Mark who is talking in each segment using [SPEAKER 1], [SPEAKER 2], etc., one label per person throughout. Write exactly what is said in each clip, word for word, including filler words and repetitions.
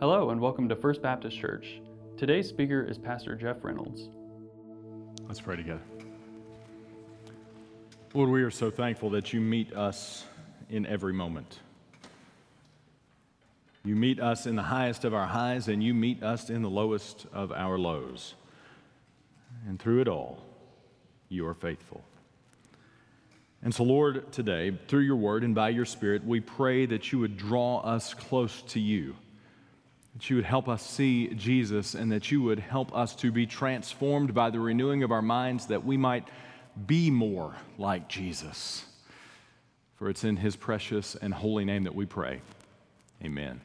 [SPEAKER 1] Hello and welcome to First Baptist Church. Today's speaker is Pastor Jeff Reynolds.
[SPEAKER 2] Let's pray together. Lord, we are so thankful that you meet us in every moment. You meet us in the highest of our highs, and you meet us in the lowest of our lows. And through it all, you are faithful. And so, Lord, today, through your word and by your Spirit, we pray that you would draw us close to you, that you would help us see Jesus, and that you would help us to be transformed by the renewing of our minds, that we might be more like Jesus. For it's in his precious and holy name that we pray. Amen.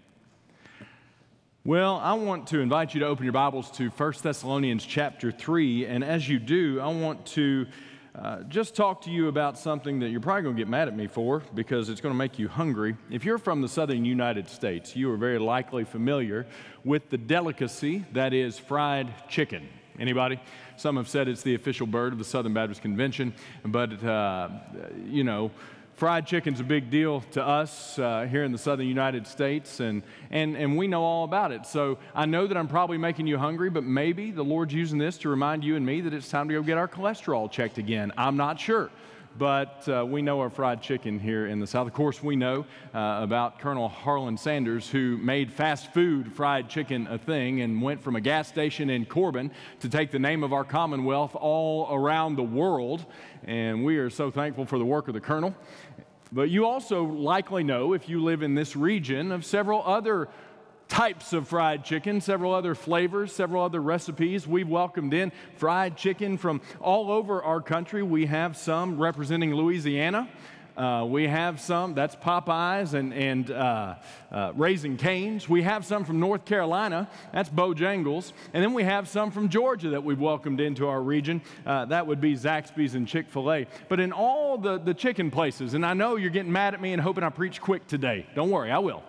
[SPEAKER 2] Well, I want to invite you to open your Bibles to First Thessalonians chapter three, and as you do, I want to uh, just talk to you about something that you're probably going to get mad at me for, because it's going to make you hungry. If you're from the southern United States, you are very likely familiar with the delicacy that is fried chicken. Anybody? Some have said it's the official bird of the Southern Baptist Convention, but, uh, you know, fried chicken's a big deal to us uh, here in the southern United States, and, and, and we know all about it. So I know that I'm probably making you hungry, but maybe the Lord's using this to remind you and me that it's time to go get our cholesterol checked again. I'm not sure. But uh, we know our fried chicken here in the South. Of course, we know uh, about Colonel Harlan Sanders, who made fast food fried chicken a thing and went from a gas station in Corbin to take the name of our Commonwealth all around the world. And we are so thankful for the work of the Colonel. But you also likely know, if you live in this region, of several other types of fried chicken, several other flavors, several other recipes. We've welcomed in fried chicken from all over our country. We have some representing Louisiana. Uh, we have some, that's Popeyes and, and uh, uh, Raising Cane's. We have some from North Carolina, that's Bojangles. And then we have some from Georgia that we've welcomed into our region. Uh, that would be Zaxby's and Chick-fil-A. But in all the, the chicken places, and I know you're getting mad at me and hoping I preach quick today. Don't worry, I will.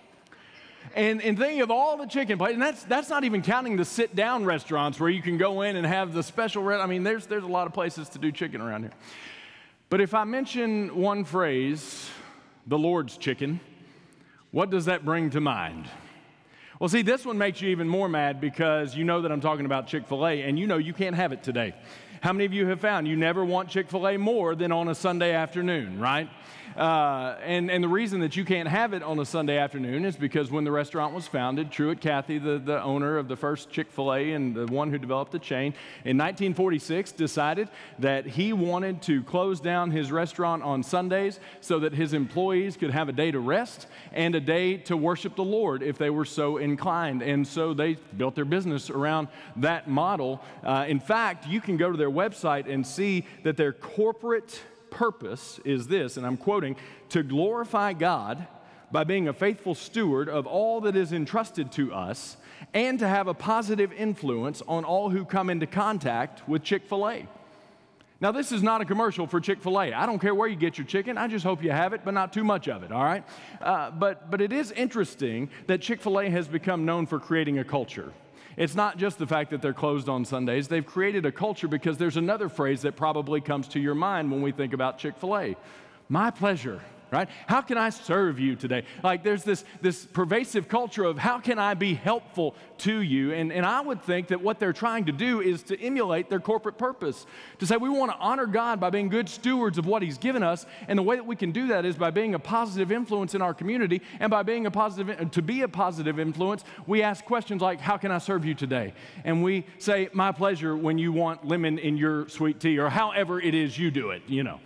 [SPEAKER 2] And, and thinking of all the chicken places, and that's, that's not even counting the sit-down restaurants where you can go in and have the special, re- I mean, there's, there's a lot of places to do chicken around here. But if I mention one phrase, the Lord's chicken, what does that bring to mind? Well, see, this one makes you even more mad because you know that I'm talking about Chick-fil-A, and you know you can't have it today. How many of you have found you never want Chick-fil-A more than on a Sunday afternoon, right? Uh, and, and the reason that you can't have it on a Sunday afternoon is because when the restaurant was founded, Truett Cathy, the, the owner of the first Chick-fil-A and the one who developed the chain, in nineteen forty-six decided that he wanted to close down his restaurant on Sundays so that his employees could have a day to rest and a day to worship the Lord if they were so inclined. And so they built their business around that model. Uh, in fact, you can go to their website and see that their corporate purpose is this, and I'm quoting, to glorify God by being a faithful steward of all that is entrusted to us and to have a positive influence on all who come into contact with Chick-fil-A. Now, this is not a commercial for Chick-fil-A. I don't care where you get your chicken. I just hope you have it, but not too much of it, all right? Uh, but, but it is interesting that Chick-fil-A has become known for creating a culture. It's not just the fact that they're closed on Sundays. They've created a culture because there's another phrase that probably comes to your mind when we think about Chick-fil-A. My pleasure, right? How can I serve you today? Like there's this, this pervasive culture of how can I be helpful to you? And, and I would think that what they're trying to do is to emulate their corporate purpose. To say we want to honor God by being good stewards of what he's given us. And the way that we can do that is by being a positive influence in our community. And by being a positive, to be a positive influence, we ask questions like, how can I serve you today? And we say, my pleasure, when you want lemon in your sweet tea, or however it is you do it, you know.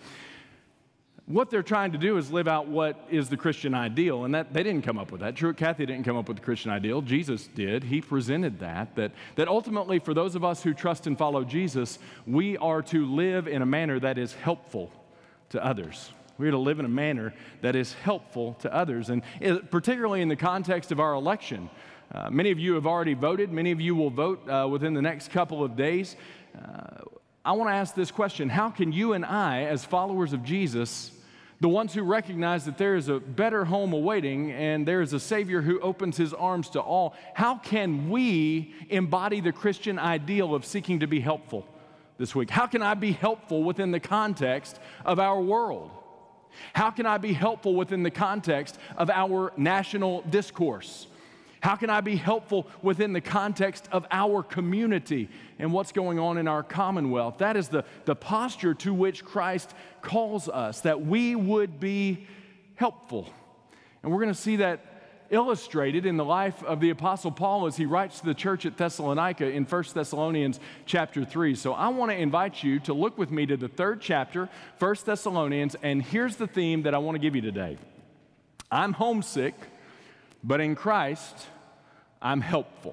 [SPEAKER 2] What they're trying to do is live out what is the Christian ideal, and that they didn't come up with that. Truett Cathy didn't come up with the Christian ideal. Jesus did. He presented that, that, that ultimately for those of us who trust and follow Jesus, we are to live in a manner that is helpful to others. We are to live in a manner that is helpful to others, and particularly in the context of our election. Uh, many of you have already voted. Many of you will vote uh, within the next couple of days. Uh, I want to ask this question. How can you and I, as followers of Jesus, the ones who recognize that there is a better home awaiting and there is a Savior who opens his arms to all, how can we embody the Christian ideal of seeking to be helpful this week? How can I be helpful within the context of our world? How can I be helpful within the context of our national discourse? How can I be helpful within the context of our community and what's going on in our commonwealth? That is the, the posture to which Christ calls us, that we would be helpful. And we're going to see that illustrated in the life of the Apostle Paul as he writes to the church at Thessalonica in First Thessalonians chapter three. So I want to invite you to look with me to the third chapter, First Thessalonians, and here's the theme that I want to give you today. I'm homesick, but in Christ, I'm helpful.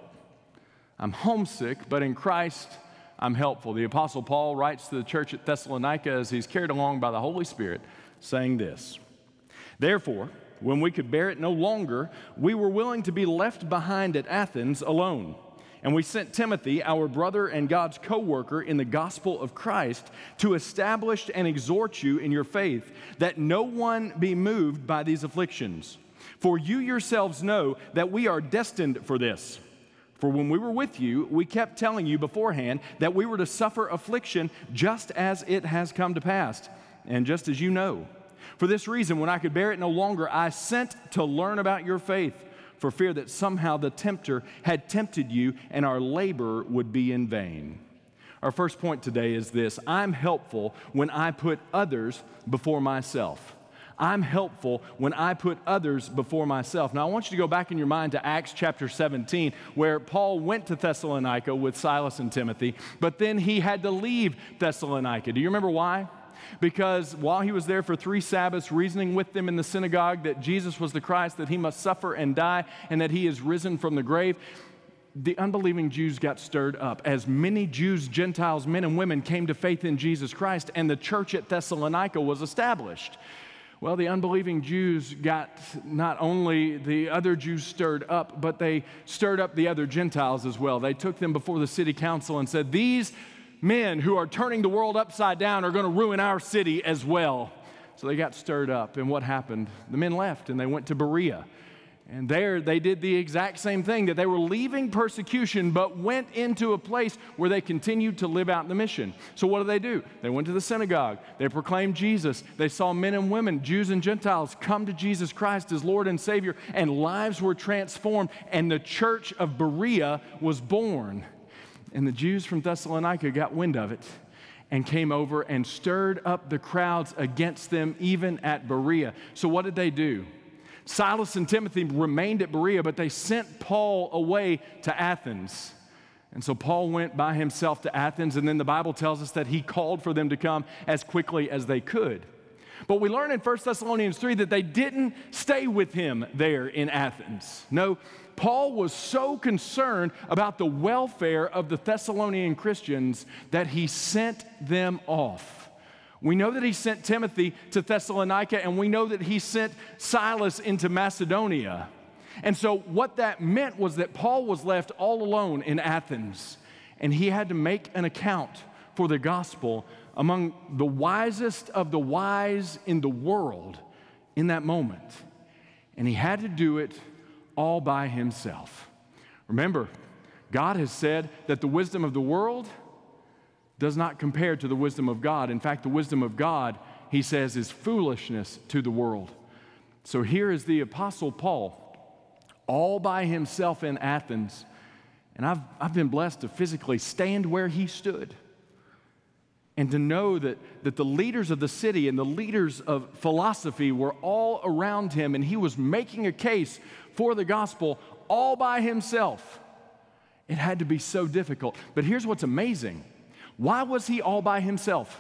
[SPEAKER 2] I'm homesick, but in Christ, I'm helpful. The Apostle Paul writes to the church at Thessalonica as he's carried along by the Holy Spirit, saying this, "Therefore, when we could bear it no longer, we were willing to be left behind at Athens alone. And we sent Timothy, our brother and God's co-worker in the gospel of Christ, to establish and exhort you in your faith, that no one be moved by these afflictions. For you yourselves know that we are destined for this. For when we were with you, we kept telling you beforehand that we were to suffer affliction just as it has come to pass, and just as you know. For this reason, when I could bear it no longer, I sent to learn about your faith, for fear that somehow the tempter had tempted you and our labor would be in vain." Our first point today is this: I'm helpful when I put others before myself. I'm helpful when I put others before myself. Now, I want you to go back in your mind to Acts chapter seventeen, where Paul went to Thessalonica with Silas and Timothy, but then he had to leave Thessalonica. Do you remember why? Because while he was there for three Sabbaths, reasoning with them in the synagogue that Jesus was the Christ, that he must suffer and die, and that he is risen from the grave, the unbelieving Jews got stirred up as many Jews, Gentiles, men and women came to faith in Jesus Christ, and the church at Thessalonica was established. Well, the unbelieving Jews got not only the other Jews stirred up, but they stirred up the other Gentiles as well. They took them before the city council and said, "These men who are turning the world upside down are going to ruin our city as well." So they got stirred up, and what happened? The men left, and they went to Berea. And there they did the exact same thing, that they were leaving persecution, but went into a place where they continued to live out the mission. So what did they do? They went to the synagogue. They proclaimed Jesus. They saw men and women, Jews and Gentiles, come to Jesus Christ as Lord and Savior, and lives were transformed, and the church of Berea was born. And the Jews from Thessalonica got wind of it and came over and stirred up the crowds against them, even at Berea. So what did they do? Silas and Timothy remained at Berea, but they sent Paul away to Athens. And so Paul went by himself to Athens, and then the Bible tells us that he called for them to come as quickly as they could. But we learn in First Thessalonians three that they didn't stay with him there in Athens. No, Paul was so concerned about the welfare of the Thessalonian Christians that he sent them off. We know that he sent Timothy to Thessalonica, and we know that he sent Silas into Macedonia. And so what that meant was that Paul was left all alone in Athens, and he had to make an account for the gospel among the wisest of the wise in the world in that moment. And he had to do it all by himself. Remember, God has said that the wisdom of the world does not compare to the wisdom of God. In fact, the wisdom of God, he says, is foolishness to the world. So here is the Apostle Paul, all by himself in Athens. And I've, I've been blessed to physically stand where he stood and to know that, that the leaders of the city and the leaders of philosophy were all around him, and he was making a case for the gospel all by himself. It had to be so difficult. But here's what's amazing. Why was he all by himself?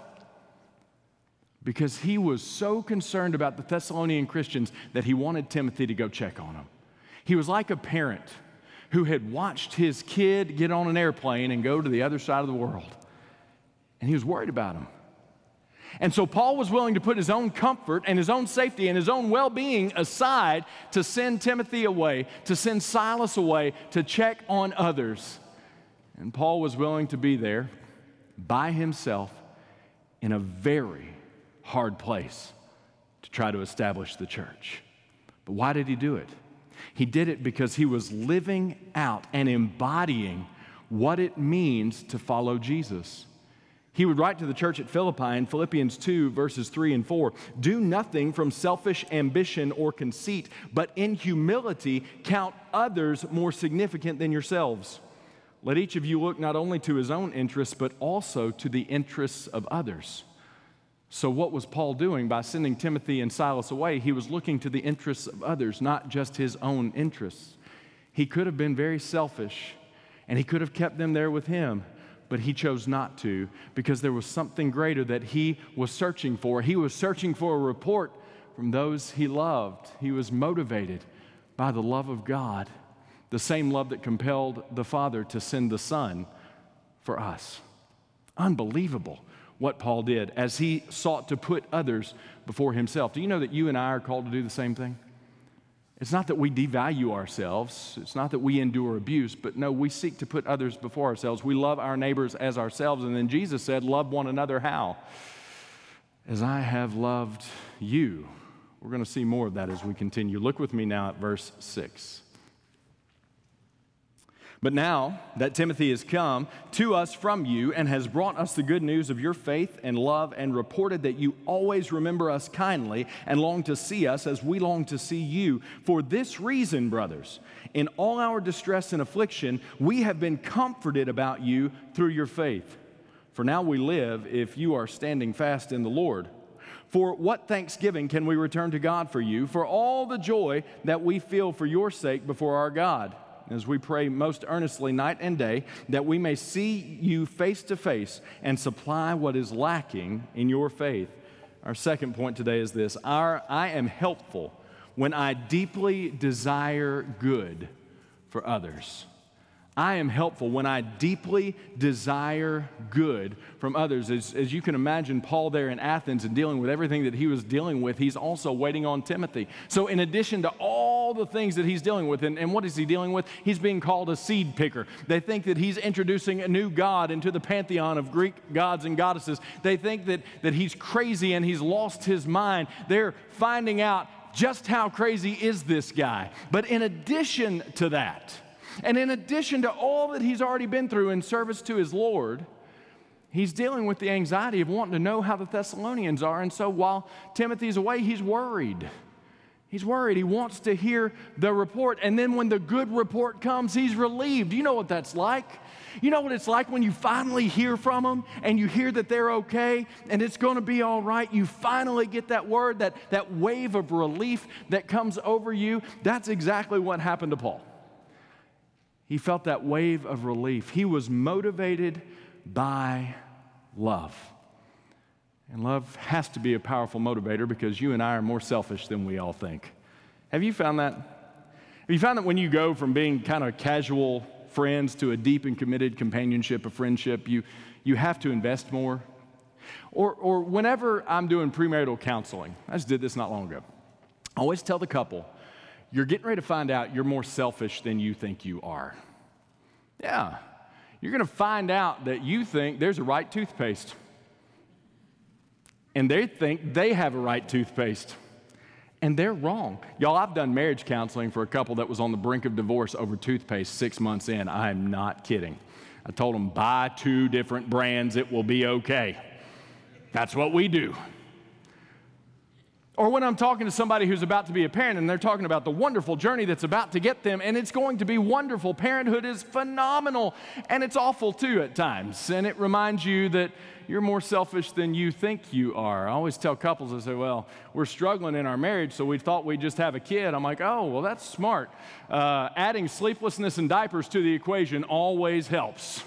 [SPEAKER 2] Because he was so concerned about the Thessalonian Christians that he wanted Timothy to go check on them. He was like a parent who had watched his kid get on an airplane and go to the other side of the world. And he was worried about him. And so Paul was willing to put his own comfort and his own safety and his own well-being aside to send Timothy away, to send Silas away, to check on others. And Paul was willing to be there by himself in a very hard place to try to establish the church. But why did he do it? He did it because he was living out and embodying what it means to follow Jesus. He would write to the church at Philippi in Philippians two, verses three and four, "Do nothing from selfish ambition or conceit, but in humility count others more significant than yourselves. Let each of you look not only to his own interests, but also to the interests of others." So what was Paul doing by sending Timothy and Silas away? He was looking to the interests of others, not just his own interests. He could have been very selfish, and he could have kept them there with him, but he chose not to because there was something greater that he was searching for. He was searching for a report from those he loved. He was motivated by the love of God, the same love that compelled the Father to send the Son for us. Unbelievable what Paul did as he sought to put others before himself. Do you know that you and I are called to do the same thing? It's not that we devalue ourselves. It's not that we endure abuse, but no, we seek to put others before ourselves. We love our neighbors as ourselves. And then Jesus said, love one another how? As I have loved you. We're going to see more of that as we continue. Look with me now at verse six. "But now that Timothy has come to us from you and has brought us the good news of your faith and love and reported that you always remember us kindly and long to see us as we long to see you. For this reason, brothers, in all our distress and affliction, we have been comforted about you through your faith. For now we live if you are standing fast in the Lord. For what thanksgiving can we return to God for you, for all the joy that we feel for your sake before our God, as we pray most earnestly night and day, that we may see you face to face and supply what is lacking in your faith." Our second point today is this: Our, I am helpful when I deeply desire good for others. I am helpful when I deeply desire good from others. As, as you can imagine, Paul there in Athens and dealing with everything that he was dealing with, he's also waiting on Timothy. So in addition to all the things that he's dealing with, and, and what is he dealing with? He's being called a seed picker. They think that he's introducing a new god into the pantheon of Greek gods and goddesses. They think that, that he's crazy and he's lost his mind. They're finding out just how crazy is this guy. But in addition to that, and in addition to all that he's already been through in service to his Lord, he's dealing with the anxiety of wanting to know how the Thessalonians are. And so while Timothy's away, he's worried. He's worried. He wants to hear the report. And then when the good report comes, he's relieved. You know what that's like? You know what it's like when you finally hear from them and you hear that they're okay and it's going to be all right. You finally get that word, that, that wave of relief that comes over you. That's exactly what happened to Paul. He felt that wave of relief. He was motivated by love. And love has to be a powerful motivator because you and I are more selfish than we all think. Have you found that? Have you found that when you go from being kind of casual friends to a deep and committed companionship, a friendship, you, you have to invest more? Or, or whenever I'm doing premarital counseling, I just did this not long ago, I always tell the couple, you're getting ready to find out you're more selfish than you think you are. Yeah. You're going to find out that you think there's a right toothpaste. And they think they have a right toothpaste. And they're wrong. Y'all, I've done marriage counseling for a couple that was on the brink of divorce over toothpaste six months in. I am not kidding. I told them, buy two different brands. It will be okay. That's what we do. Or when I'm talking to somebody who's about to be a parent and they're talking about the wonderful journey that's about to get them, and it's going to be wonderful. Parenthood is phenomenal, and it's awful too at times. And it reminds you that you're more selfish than you think you are. I always tell couples, I say, well, we're struggling in our marriage, so we thought we'd just have a kid. I'm like, oh, well, that's smart. Uh, adding sleeplessness and diapers to the equation always helps.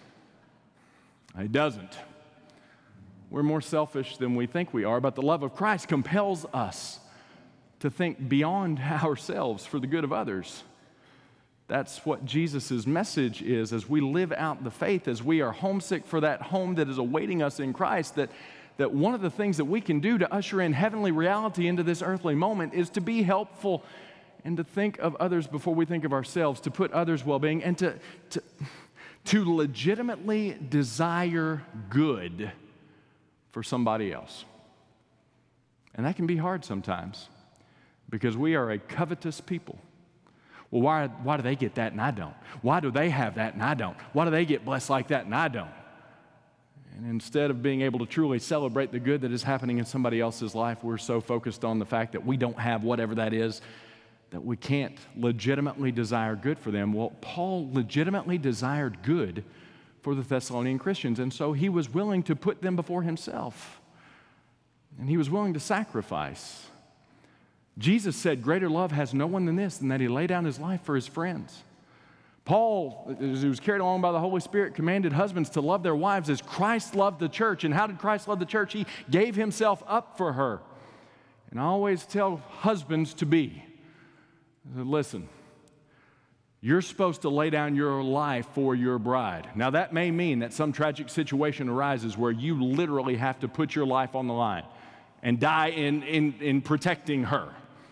[SPEAKER 2] It doesn't. We're more selfish than we think we are, but the love of Christ compels us to think beyond ourselves for the good of others. That's what Jesus' message is as we live out the faith, as we are homesick for that home that is awaiting us in Christ, that, that one of the things that we can do to usher in heavenly reality into this earthly moment is to be helpful and to think of others before we think of ourselves, to put others' well-being, and to, to, to legitimately desire good for somebody else. And that can be hard sometimes because we are a covetous people. Well, why, why do they get that and I don't? Why do they have that and I don't? Why do they get blessed like that and I don't? And instead of being able to truly celebrate the good that is happening in somebody else's life, we're so focused on the fact that we don't have whatever that is, that we can't legitimately desire good for them. Well, Paul legitimately desired good for the Thessalonian Christians, and so he was willing to put them before himself. And he was willing to sacrifice. Jesus said, greater love has no one than this, than that he lay down his life for his friends. Paul, as he was carried along by the Holy Spirit, commanded husbands to love their wives as Christ loved the church. And how did Christ love the church? He gave himself up for her. And I always tell husbands to be, listen, you're supposed to lay down your life for your bride. Now, that may mean that some tragic situation arises where you literally have to put your life on the line and die in, in, in protecting her.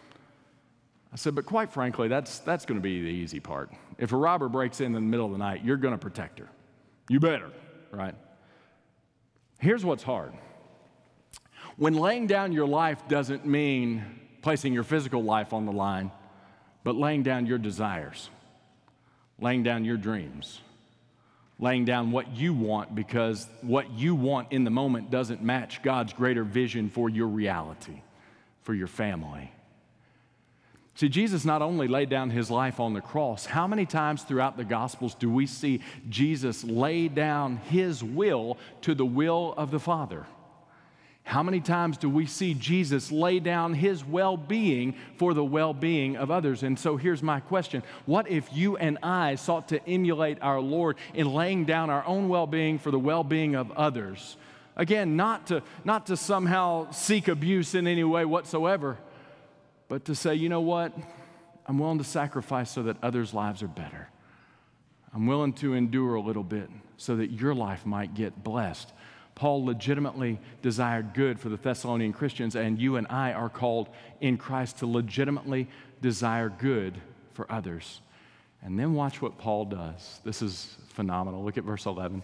[SPEAKER 2] I said, but quite frankly, that's, that's going to be the easy part. If a robber breaks in in the middle of the night, you're going to protect her. You better, right? Here's what's hard. When laying down your life doesn't mean placing your physical life on the line, but laying down your desires, laying down your dreams, laying down what you want because what you want in the moment doesn't match God's greater vision for your reality, for your family. See, Jesus not only laid down his life on the cross, how many times throughout the Gospels do we see Jesus lay down his will to the will of the Father? How many times do we see Jesus lay down his well-being for the well-being of others? And so here's my question. What if you and I sought to emulate our Lord in laying down our own well-being for the well-being of others? Again, not to, not to somehow seek abuse in any way whatsoever, but to say, you know what? I'm willing to sacrifice so that others' lives are better. I'm willing to endure a little bit so that your life might get blessed. Paul legitimately desired good for the Thessalonian Christians, and you and I are called in Christ to legitimately desire good for others. And then watch what Paul does. This is phenomenal. Look at verse eleven.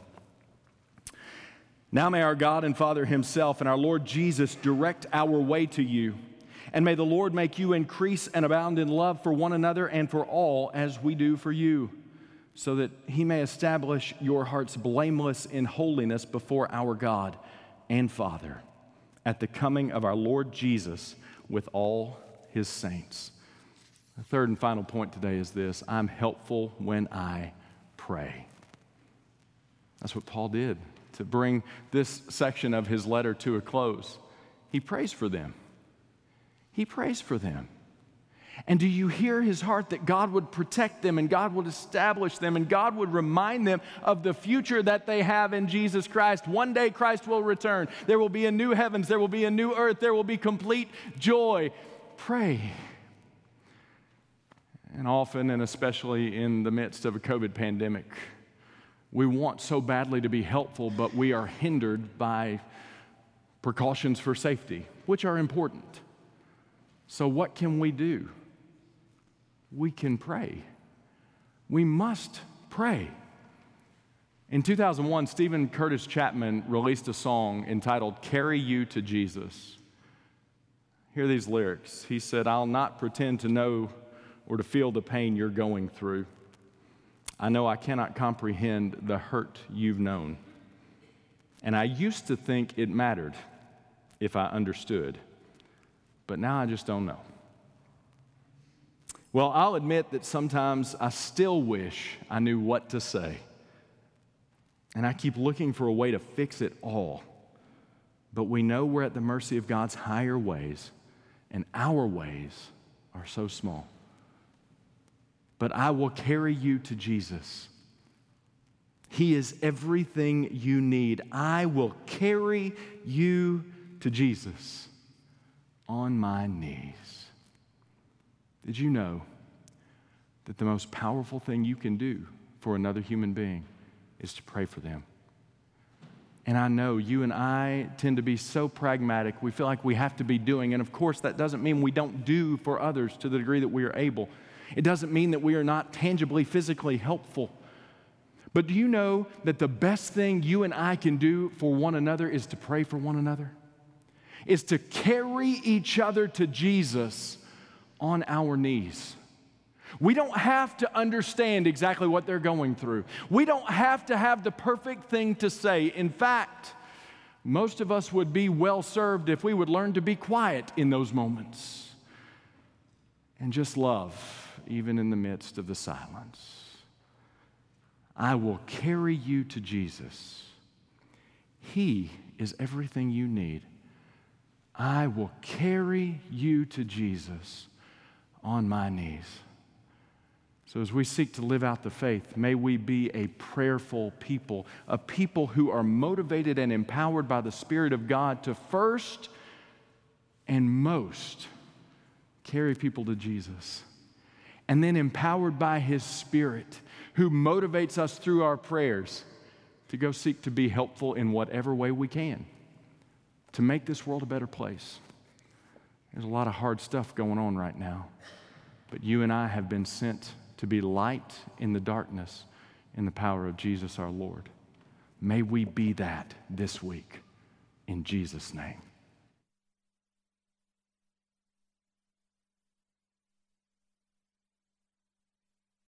[SPEAKER 2] Now may our God and Father himself and our Lord Jesus direct our way to you. And may the Lord make you increase and abound in love for one another and for all as we do for you, so that he may establish your hearts blameless in holiness before our God and Father at the coming of our Lord Jesus with all his saints. The third and final point today is this: I'm helpful when I pray. That's what Paul did to bring this section of his letter to a close. He prays for them. He prays for them. And do you hear his heart that God would protect them and God would establish them and God would remind them of the future that they have in Jesus Christ? One day Christ will return. There will be a new heavens. There will be a new earth. There will be complete joy. Pray. And often, and especially in the midst of a COVID pandemic, we want so badly to be helpful, but we are hindered by precautions for safety, which are important. So what can we do? We can pray. We must pray. In two thousand one, Stephen Curtis Chapman released a song entitled "Carry You to Jesus." Hear these lyrics. He said, "I'll not pretend to know or to feel the pain you're going through. I know I cannot comprehend the hurt you've known. And I used to think it mattered if I understood. But now I just don't know. Well, I'll admit that sometimes I still wish I knew what to say. And I keep looking for a way to fix it all. But we know we're at the mercy of God's higher ways, and our ways are so small. But I will carry you to Jesus. He is everything you need. I will carry you to Jesus on my knees. Did you know that the most powerful thing you can do for another human being is to pray for them? And I know you and I tend to be so pragmatic. We feel like we have to be doing. And of course, that doesn't mean we don't do for others to the degree that we are able. It doesn't mean that we are not tangibly, physically helpful. But do you know that the best thing you and I can do for one another is to pray for one another? Is to carry each other to Jesus on our knees. We don't have to understand exactly what they're going through. We don't have to have the perfect thing to say. In fact, most of us would be well served if we would learn to be quiet in those moments and just love, even in the midst of the silence. I will carry you to Jesus. He is everything you need. I will carry you to Jesus on my knees. So as we seek to live out the faith, may we be a prayerful people, a people who are motivated and empowered by the Spirit of God to first and most carry people to Jesus. And then empowered by His Spirit, who motivates us through our prayers to go seek to be helpful in whatever way we can to make this world a better place. There's a lot of hard stuff going on right now, but you and I have been sent to be light in the darkness in the power of Jesus our Lord. May we be that this week in Jesus' name.